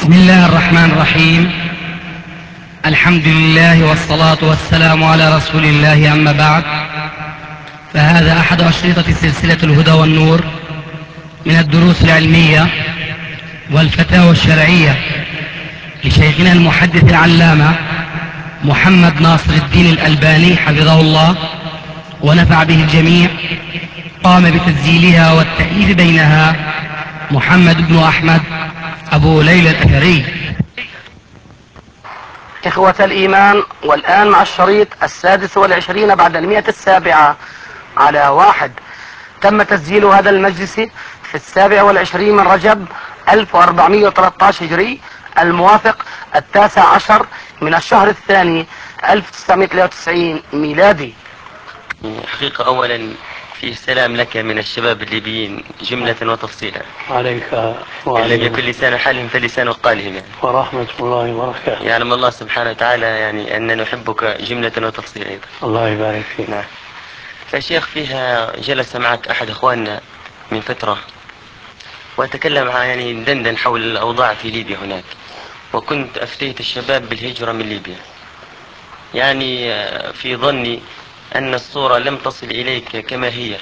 بسم الله الرحمن الرحيم. الحمد لله والصلاة والسلام على رسول الله، أما بعد، فهذا أحد أشرطة سلسلة الهدى والنور من الدروس العلمية والفتاوى الشرعية لشيخنا المحدث العلامة محمد ناصر الدين الألباني حفظه الله ونفع به الجميع. قام بتسجيلها والتأليف بينها محمد بن أحمد أبو ليلى الأثري. إخوة الإيمان، والآن مع الشريط 26 بعد 107 على 1. تم تسجيل هذا المجلس في 27 من رجب 1413 هجري، الموافق 19 من الشهر الثاني 1993 ميلادي. حقيقة أولا فيه سلام لك من الشباب الليبيين جملة وتفصيلا. عليك وعلى يكون لسان حالهم فلسان قالهم يعني. ورحمة الله وبركاته. يعلم الله سبحانه وتعالى يعني أن نحبك جملة وتفصيلا أيضا. الله يبارك فيك. نعم. فشيخ، فيها جلس معك أحد أخواننا من فترة وتكلم يعني دندن حول الأوضاع في ليبيا هناك، وكنت أفتيت الشباب بالهجرة من ليبيا، يعني في ظني أن الصورة لم تصل إليك كما هي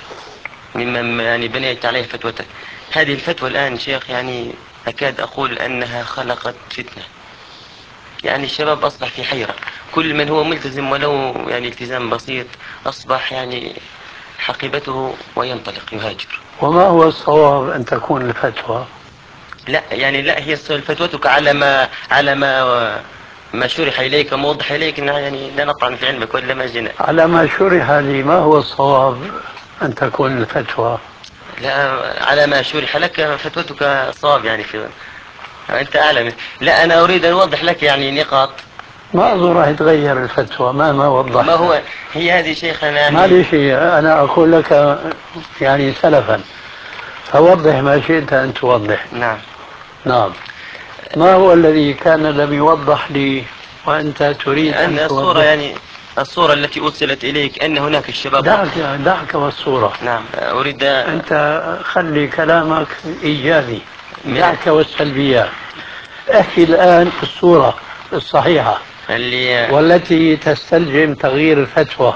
مما يعني بنيت عليه فتوتك. هذه الفتوى الآن شيخ يعني أكاد أقول أنها خلقت فتنة، يعني الشباب أصبح في حيرة، كل من هو ملتزم ولو يعني التزام بسيط أصبح يعني حقيبته وينطلق يهاجر. وما هو الصواب أن تكون الفتوى؟ لا يعني لا، هي فتوتك على ما شرح إليك موضح إليك، يعني لا نطعن في علمك ولا ما جينا. على ما شرح لي، ما هو الصواب أن تكون الفتوى؟ لا، على ما شرح لك فتوتك صواب يعني أنت أعلم. لا، أنا أريد أن أوضح لك يعني نقاط. ما أظن راح يتغير الفتوى ما وضحت. ما هو هي هذه شيخنا يعني. ما لي شيء، أنا أقول لك يعني سلفا، فوضح ما شئت أن توضح. نعم. نعم. ما هو الذي كان لم يوضح لي وأنت تريد أن الصورة توضح؟ يعني الصورة التي أرسلت إليك أن هناك الشباب. دعك والصورة. نعم، أريد. أنت خلي كلامك إيجابي، دعك والسلبيات. احكي الآن الصورة الصحيحة والتي تستلزم تغيير الفتوى.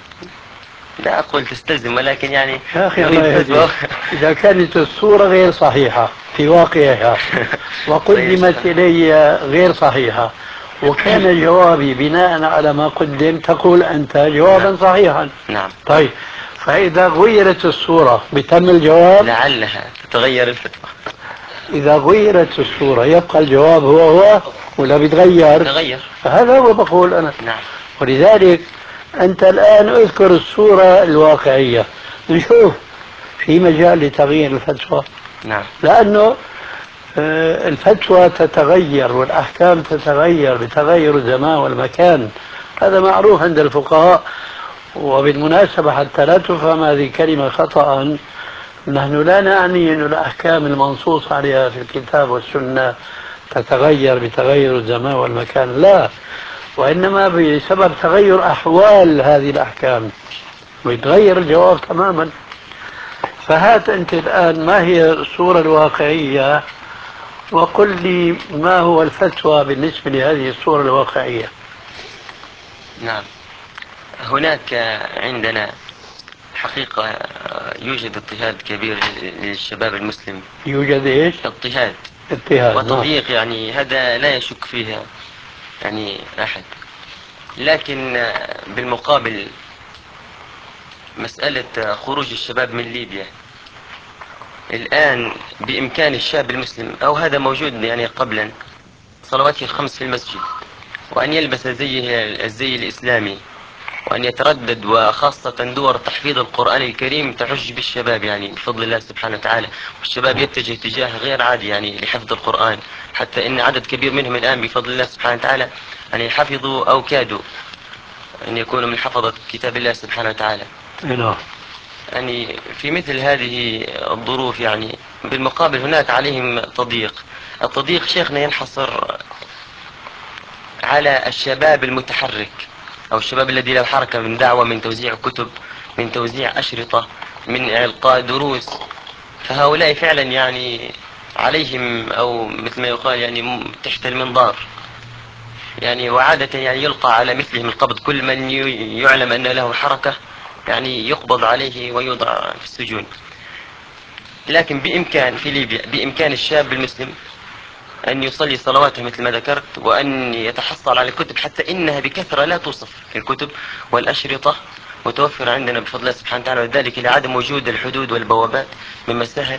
لا أقول تستلزم، ولكن يعني يا أخي الله يهديك، إذا كانت الصورة غير صحيحة في واقعها وقدمت إلي غير صحيحة وكان جوابي بناء على ما قدم، تقول أنت جوابا صحيحا. نعم. طيب، فإذا غيرت الصورة بتم الجواب؟ لعلها تتغير الفتوى. إذا غيرت الصورة يبقى الجواب هو ولا بيتغير؟ تغير. هذا هو بقول أنا. نعم. ولذلك أنت الآن اذكر الصورة الواقعية، نشوف في مجال لتغيير الفتوى. نعم. لأنه الفتوى تتغير والأحكام تتغير بتغير الزمان والمكان، هذا معروف عند الفقهاء. وبالمناسبة حتى لا تفهم هذه الكلمة خطأ، نحن لا نعني أن الأحكام المنصوص عليها في الكتاب والسنة تتغير بتغير الزمان والمكان، لا، وإنما بسبب تغير أحوال هذه الأحكام ويتغير الجواب تماما. فهات أنت الآن ما هي الصورة الواقعية وقل لي ما هو الفتوى بالنسبة لهذه الصورة الواقعية. نعم. هناك عندنا حقيقة يوجد اضطهاد كبير للشباب المسلم. يوجد إيش؟ اضطهاد وتضييق، يعني هذا لا يشك فيها يعني أحد. لكن بالمقابل مسألة خروج الشباب من ليبيا الآن بإمكان الشاب المسلم، أو هذا موجود يعني قبلا، صلواته الخمس في المسجد، وأن يلبس الزي الإسلامي، وأن يتردد، وخاصة دور تحفيظ القرآن الكريم تحج بالشباب يعني بفضل الله سبحانه وتعالى، والشباب يتجه اتجاه غير عادي يعني لحفظ القرآن، حتى إن عدد كبير منهم الآن بفضل الله سبحانه وتعالى يعني حفظوا أو كادوا أن يكونوا من حفظة كتاب الله سبحانه وتعالى. يعني في مثل هذه الظروف يعني بالمقابل هناك عليهم تضييق. التضييق شيخنا ينحصر على الشباب المتحرك، أو الشباب الذي له حركة من دعوة، من توزيع كتب، من توزيع أشرطة، من إلقاء دروس. فهؤلاء فعلا يعني عليهم أو مثل ما يقال يعني تحت المنظار، يعني وعادة يعني يلقى على مثلهم القبض، كل من يعلم أن له حركة يعني يقبض عليه ويوضع في السجون. لكن بإمكان في ليبيا بإمكان الشاب المسلم أن يصلي صلواته مثل ما ذكرت، وأن يتحصل على الكتب، حتى إنها بكثرة لا توصف الكتب والأشرطة متوفرة عندنا بفضل الله سبحانه وتعالى، وذلك لعدم وجود الحدود والبوابات مما سهل.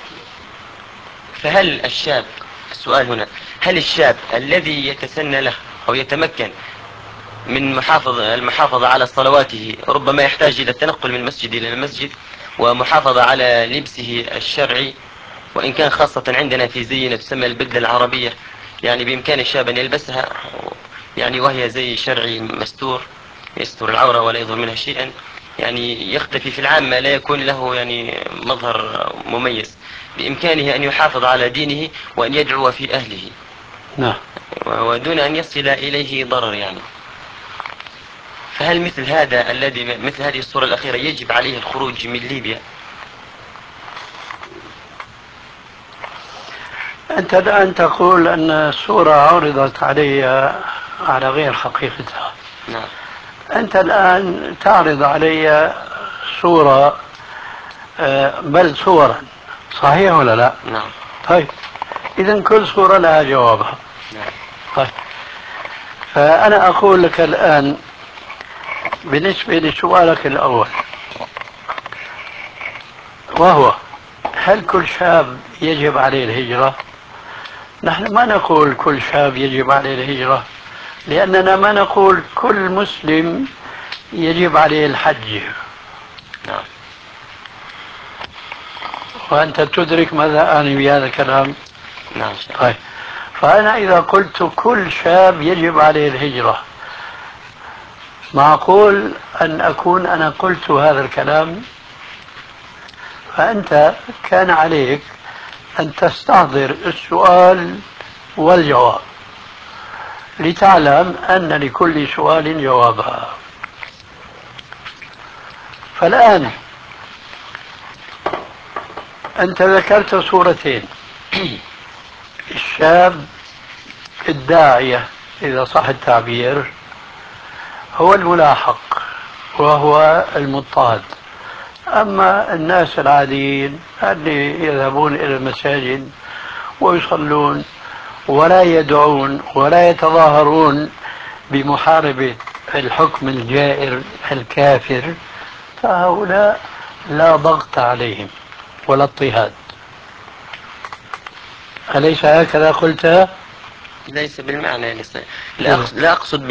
فهل الشاب، السؤال هنا، هل الشاب الذي يتسنى له أو يتمكن من المحافظة على صلواته ربما يحتاج إلى التنقل من المسجد إلى المسجد ومحافظة على لبسه الشرعي، وإن كان خاصة عندنا في زينا تسمى البدلة العربية، يعني بإمكان الشاب أن يلبسها يعني وهي زي شرعي مستور يستر العورة ولا يظهر منها شيئا، يعني يختفي في العامة، لا يكون له يعني مظهر مميز، بإمكانه أن يحافظ على دينه وأن يدعو في أهله. نعم. ودون أن يصل إليه ضرر يعني. فهل مثل هذا الذي مثل هذه الصورة الأخيرة يجب عليه الخروج من ليبيا؟ أنت الآن تقول أن الصورة عرضت علي على غير حقيقتها. نعم. أنت الآن تعرض علي صورة، بل صورا، صحيح ولا لا؟ نعم. طيب، إذن كل صورة لها جوابها. نعم. طيب، فأنا أقول لك الآن بالنسبة لسؤالك الأول، وهو هل كل شاب يجب عليه الهجرة؟ نحن ما نقول كل شاب يجب عليه الهجرة، لأننا ما نقول كل مسلم يجب عليه الحج. نعم. وأنت تدرك ماذا أعني بهذا الكلام؟ نعم. طيب، فأنا إذا قلت كل شاب يجب عليه الهجرة، معقول أن أكون أنا قلت هذا الكلام؟ فأنت كان عليك أن تستحضر السؤال والجواب لتعلم أن لكل سؤال جوابا. فالآن أنت ذكرت صورتين، الشاب الداعية إذا صح التعبير هو الملاحق وهو المضطهد، أما الناس العاديين اللي يذهبون إلى المساجد ويصلون ولا يدعون ولا يتظاهرون بمحاربة الحكم الجائر الكافر، فهؤلاء لا ضغط عليهم ولا اضطهاد. أليس هكذا قلت؟ ليس بالمعنى لا أقصد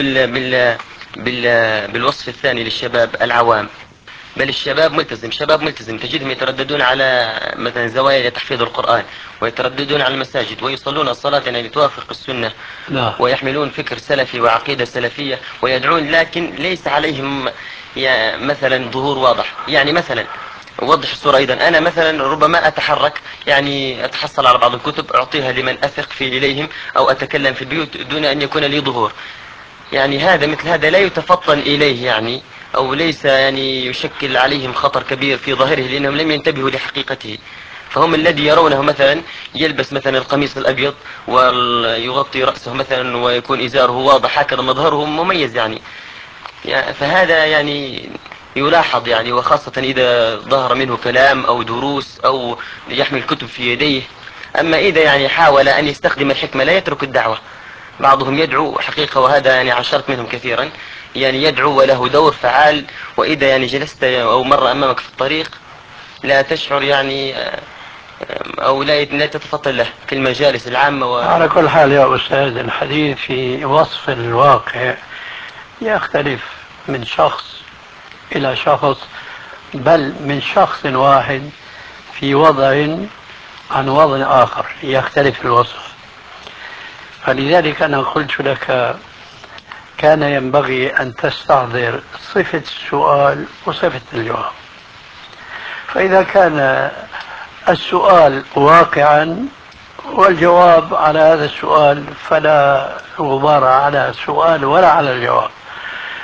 بالوصف الثاني للشباب العوام، بل الشباب ملتزم، شباب ملتزم تجدهم يترددون على مثلا زوايا تحفيظ القرآن، ويترددون على المساجد ويصلون الصلاة يعني توافق السنة. لا. ويحملون فكر سلفي وعقيدة سلفية ويدعون، لكن ليس عليهم مثلا ظهور واضح. يعني مثلا أوضح الصورة أيضا، أنا مثلا ربما أتحرك يعني أتحصل على بعض الكتب أعطيها لمن أثق في إليهم، أو أتكلم في البيوت دون أن يكون لي ظهور. يعني هذا مثل هذا لا يتفطن إليه يعني، أو ليس يعني يشكل عليهم خطر كبير في ظاهره، لأنهم لم ينتبهوا لحقيقته. فهم الذي يرونه مثلا يلبس مثلا القميص الأبيض ويغطي رأسه مثلا ويكون إزاره واضح، هكذا مظهره مميز يعني فهذا يعني يلاحظ يعني، وخاصة إذا ظهر منه كلام أو دروس أو يحمل كتب في يديه. أما إذا يعني حاول أن يستخدم الحكمة لا يترك الدعوة. بعضهم يدعو حقيقة، وهذا يعني عاشرت منهم كثيرا، يعني يدعو وله دور فعال، وإذا يعني جلست أو مر أمامك في الطريق لا تشعر يعني أو لا تتفطن له في المجالس العامة على كل حال يا أستاذ، الحديث في وصف الواقع يختلف من شخص إلى شخص، بل من شخص واحد في وضع عن وضع آخر يختلف الوصف. فلذلك أنا قلت لك كان ينبغي أن تستحضر صفة السؤال وصفة الجواب. فإذا كان السؤال واقعا والجواب على هذا السؤال فلا غبار على السؤال ولا على الجواب،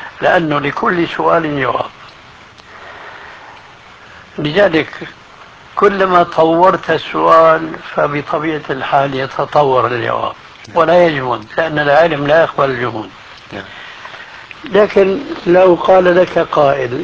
لأنه لكل سؤال جواب. لذلك كلما طورت السؤال فبطبيعة الحال يتطور الجواب ولا يجمد، لأن العلم لا يقبل الجمود. نعم. لكن لو قال لك قائل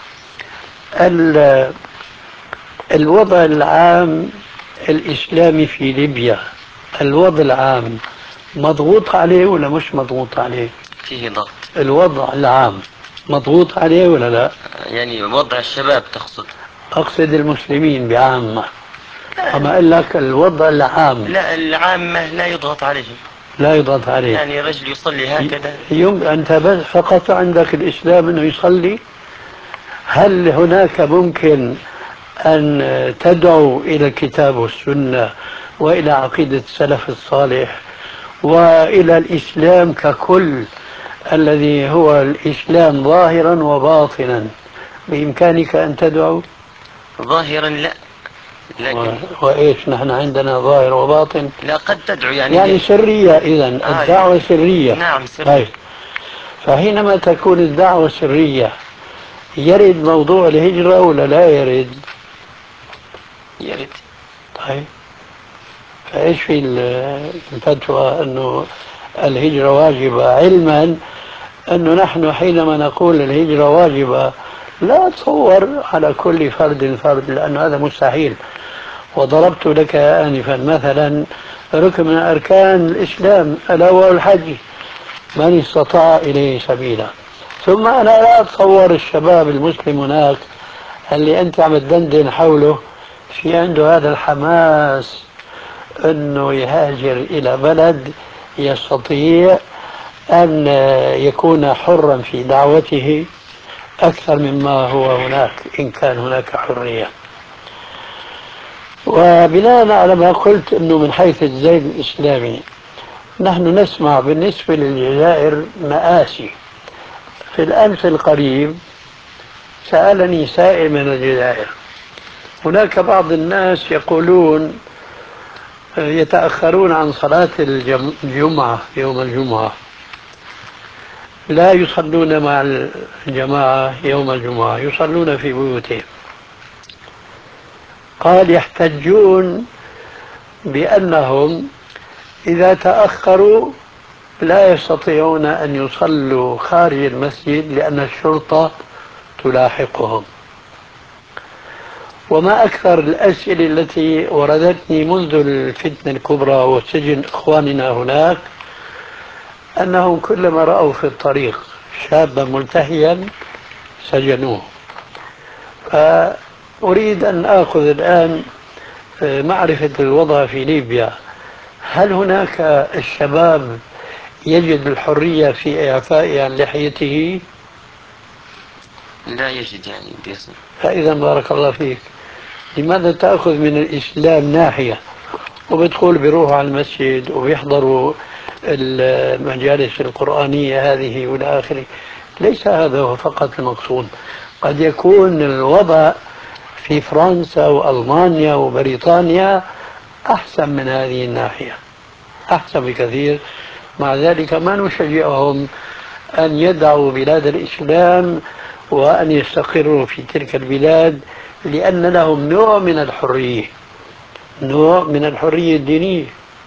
الوضع العام الإسلامي في ليبيا، الوضع العام مضغوط عليه ولا مش مضغوط عليه؟ فيه ضغط. الوضع العام مضغوط عليه ولا لا؟ يعني وضع الشباب تقصد؟ أقصد المسلمين بعامة. أما أقول لك الوضع العام. لا، العامة لا يضغط عليهم. لا يضغط عليه. يعني رجل يصلي هكذا. أنت بس فقط عندك الإسلام أنه يصلي. هل هناك ممكن أن تدعو إلى الكتاب والسنة وإلى عقيدة السلف الصالح وإلى الإسلام ككل الذي هو الإسلام ظاهرا وباطنا، بإمكانك أن تدعو؟ ظاهرا لا، لكن وإيش نحن عندنا ظاهر وباطن؟ لا، قد تدعو يعني سرية. إذن الدعوة سرية. نعم سرية. طيب، فحينما تكون الدعوة سرية يرد موضوع الهجرة ولا لا يرد؟ يرد. طيب، فإيش في الفتوى أنه الهجرة واجبة، علما أنه نحن حينما نقول الهجرة واجبة لا تصور على كل فرد فرد، لأن هذا مستحيل. وضربت لك آنفا مثلا ركن من أركان الإسلام ألا وهو الحج، من استطاع إليه سبيلا. ثم أنا لا أتصور الشباب المسلم هناك اللي أنت عم تدندن حوله في عنده هذا الحماس أنه يهاجر إلى بلد يستطيع أن يكون حرا في دعوته أكثر مما هو هناك، إن كان هناك حرية. وبناء على ما قلت أنه من حيث الزيد الإسلامي نحن نسمع بالنسبة للجزائر مآسي. في الأمس القريب سألني سائل من الجزائر، هناك بعض الناس يقولون يتأخرون عن صلاة الجمعة يوم الجمعة، لا يصلون مع الجماعة يوم الجمعة، يصلون في بيوتهم. قال يحتجون بأنهم إذا تأخروا لا يستطيعون أن يصلوا خارج المسجد لأن الشرطة تلاحقهم. وما أكثر الأسئلة التي وردتني منذ الفتنة الكبرى وسجن إخواننا هناك أنهم كلما رأوا في الطريق شابا ملتحيا سجنوه. فأريد أن آخذ الآن معرفة الوضع في ليبيا. هل هناك الشباب يجد الحرية في إعفاء عن لحيته؟ لا يجد يعني بيصل. فإذا بارك الله فيك، لماذا تأخذ من الإسلام ناحية وبتقول بيروحوا على المسجد وبيحضروا المجالس القرآنية هذه والى آخره؟ ليس هذا هو فقط المقصود. قد يكون الوضع في فرنسا وألمانيا وبريطانيا أحسن من هذه الناحية، أحسن بكثير. مع ذلك ما نشجعهم أن يدعوا بلاد الإسلام وأن يستقروا في تلك البلاد، لأن لهم نوع من الحرية، نوع من الحرية الدينية.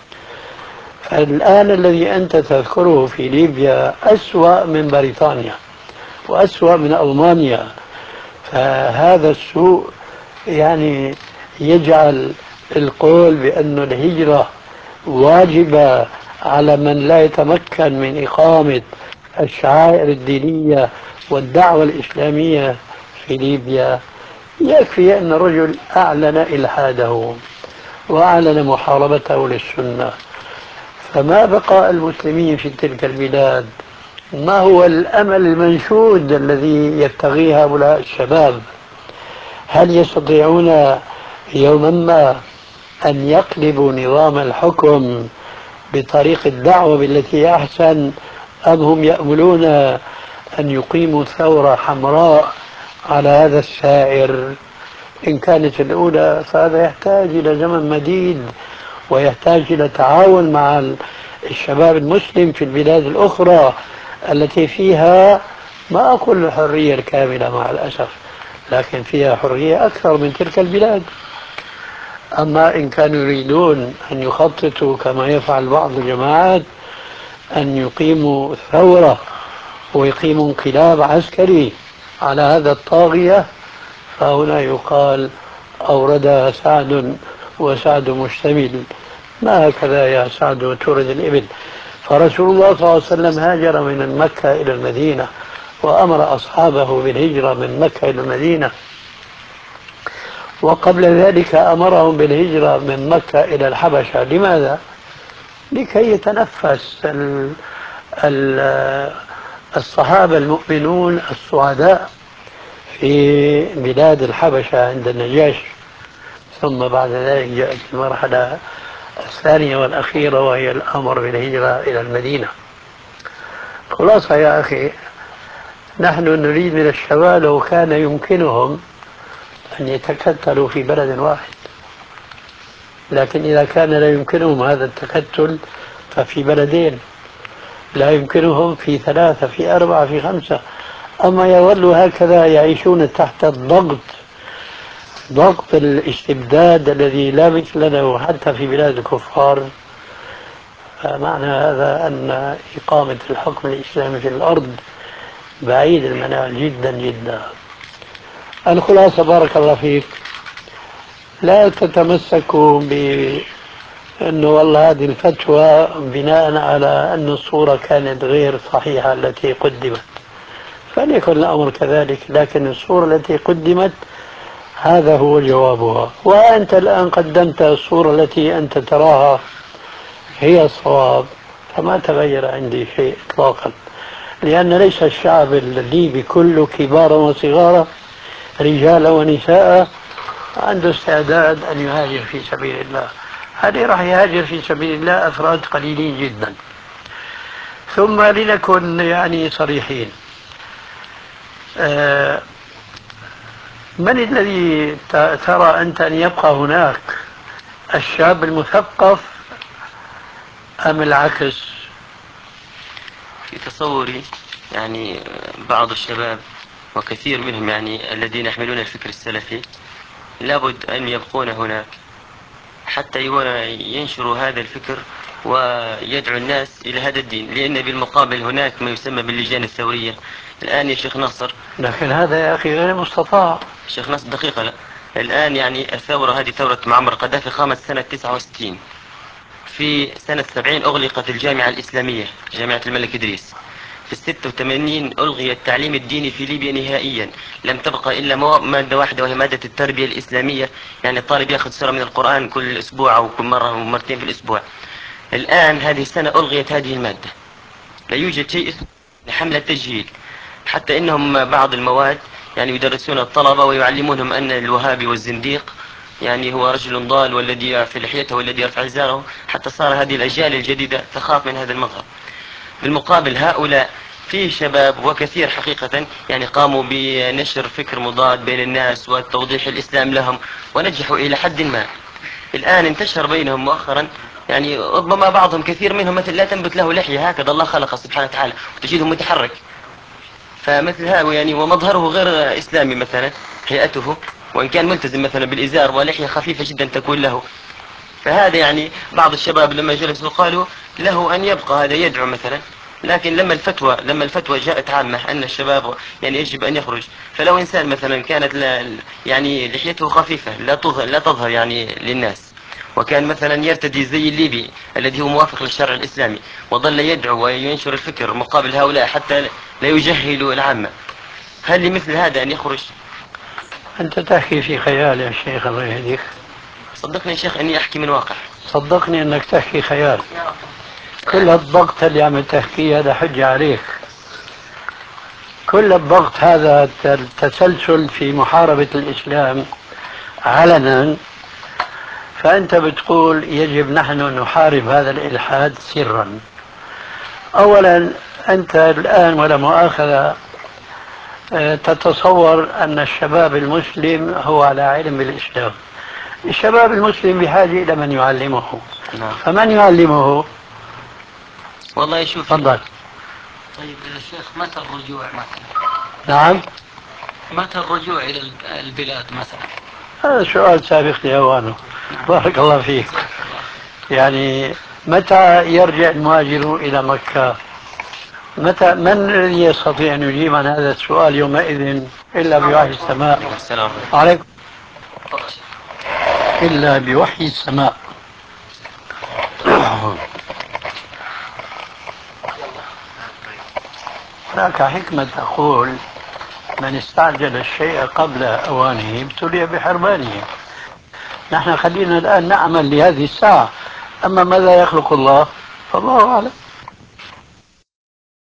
الآن الذي أنت تذكره في ليبيا أسوأ من بريطانيا وأسوأ من ألمانيا. فهذا السوء يعني يجعل القول بأن الهجرة واجبة على من لا يتمكن من إقامة الشعائر الدينية والدعوة الإسلامية في ليبيا. يكفي أن الرجل أعلن إلحاده وأعلن محاربته للسنة، فما بقى المسلمين في تلك البلاد؟ ما هو الأمل المنشود الذي يبتغيه هؤلاء الشباب؟ هل يستطيعون يوما ما أن يقلبوا نظام الحكم بطريق الدعوة بالتي أحسن، أم هم يأملون أن يقيموا ثورة حمراء على هذا السائر؟ إن كانت الأولى فهذا يحتاج إلى زمن مديد ويحتاج إلى تعاون مع الشباب المسلم في البلاد الأخرى التي فيها، ما أقول الحرية الكاملة مع الأسف، لكن فيها حرية أكثر من تلك البلاد. أما إن كانوا يريدون أن يخططوا كما يفعل بعض الجماعات أن يقيموا ثورة ويقيموا انقلاب عسكري على هذا الطاغية، فهنا يقال أوردها سعد وسعد مشتمل. ما هكذا يا سعد تورد الإبل. فرسول الله صلى الله عليه وسلم هاجر من مكة إلى المدينة وأمر أصحابه بالهجرة من مكة إلى المدينة، وقبل ذلك أمرهم بالهجرة من مكة إلى الحبشة. لماذا؟ لكي يتنفس الصحابة المؤمنون السعداء في بلاد الحبشة عند النجاشي. ثم بعد ذلك جاءت المرحلة الثانية والأخيرة وهي الأمر بالهجرة إلى المدينة. خلاصة يا أخي، نحن نريد من الشباب لو كان يمكنهم أن يتكتلوا في بلد واحد، لكن إذا كان لا يمكنهم هذا التكتل ففي بلدين، لا يمكنهم في 3 في 4 في 5. أما يظلوا هكذا يعيشون تحت ضغط الاستبداد الذي لا مثل له حتى في بلاد الكفار. فمعنى هذا أن إقامة الحكم الإسلامي في الأرض بعيد المنال جدا جدا. الخلاصة بارك الله فيك، لا تتمسكوا بأنه والله هذه الفتوى بناء على أن الصورة كانت غير صحيحة التي قدمت، فليكن الأمر كذلك، لكن الصورة التي قدمت هذا هو جوابها. وأنت الآن قدمت الصورة التي أنت تراها هي الصواب، فما تغير عندي شيء إطلاقا، لأن ليس الشعب الليبي كله كبارا وصغارا رجالا ونساء عنده استعداد أن يهاجر في سبيل الله. هذه راح يهاجر في سبيل الله أفراد قليلين جدا. ثم لنكن يعني صريحين، من الذي ترى أنت أن يبقى هناك، الشاب المثقف أم العكس؟ في تصوري يعني بعض الشباب وكثير منهم يعني الذين يحملون الفكر السلفي لابد أن يبقون هناك حتى ينشروا هذا الفكر ويدعو الناس إلى هذا الدين، لأن بالمقابل هناك ما يسمى باللجان الثورية الآن يا شيخ ناصر. لكن هذا يا أخي غير مستطاع. شيخ ناصر دقيقة، لا الآن يعني الثورة هذه ثورة معمر القذافي قامت سنة 69. في سنة 70 أغلقت الجامعة الإسلامية جامعة الملك إدريس. في 86 ألغي التعليم الديني في ليبيا نهائيا، لم تبقى إلا مادة واحدة وهي مادة التربية الإسلامية، يعني الطالب يأخذ سورة من القرآن كل أسبوع أو كل مرة أو مرتين في الأسبوع. الآن هذه السنة ألغيت هذه المادة، لا يوجد شيء اسمه حملة تجهيل، حتى إنهم بعض المواد يعني يدرسون الطلبة ويعلمونهم أن الوهابي والزنديق يعني هو رجل ضال والذي يعفي لحيته والذي يرفع إزاره، حتى صار هذه الأجيال الجديدة تخاف من هذا المظهر. بالمقابل هؤلاء فيه شباب وكثير حقيقة يعني قاموا بنشر فكر مضاد بين الناس وتوضيح الإسلام لهم ونجحوا إلى حد ما. الآن انتشر بينهم مؤخرا يعني ربما بعضهم كثير منهم مثل لا تنبت له لحية، هكذا الله خلقه سبحانه وتعالى وتجده متحرك، فمثل هذا يعني ومظهره غير إسلامي مثلا هيئته، وإن كان ملتزم مثلا بالإزار ولحية خفيفة جدا تكون له. فهذا يعني بعض الشباب لما جلسوا قالوا له أن يبقى هذا يدعو مثلا، لكن لما الفتوى جاءت عامة أن الشباب يعني يجب أن يخرج، فلو إنسان مثلا كانت يعني لحيته خفيفة لا تظهر يعني للناس، وكان مثلا يرتدي زي الليبي الذي هو موافق للشرع الإسلامي وظل يدعو وينشر الفكر مقابل هؤلاء حتى لا يجهلوا العامة، هل لمثل هذا أن يخرج؟ أنت تحكي في خيال يا شيخ، الله يهديك. صدقني يا شيخ أني أحكي من واقع. صدقني أنك تحكي خيال. كل الضغط اللي عم تحكيه هذا حجة عليك. كل الضغط هذا التسلسل في محاربة الإسلام علنا، فأنت بتقول يجب نحن نحارب هذا الإلحاد سرا. أولا أنت الآن ولا مؤاخذة تتصور أن الشباب المسلم هو على علم بالإسلام. الشباب المسلم بحاجة إلى من يعلمه. نعم. فمن يعلمه؟ والله شوف. تفضل. طيب يا شيخ، متى الرجوع مثلا؟ نعم. متى الرجوع إلى البلاد مثلا؟ هذا سؤال سابق لأوانه. بارك الله فيك. يعني متى يرجع المهاجرون إلى مكة؟ متى؟ من الذي يستطيع أن يجيب عن هذا السؤال يومئذ إلا بوحي السماء؟ السلام عليكم. إلا بوحي السماء. هناك حكمة تقول: من استعجل الشيء قبل أوانه ابتلي بحرمانه. نحن خلينا الآن نعمل لهذه الساعة، أما ماذا يخلق الله فالله أعلم.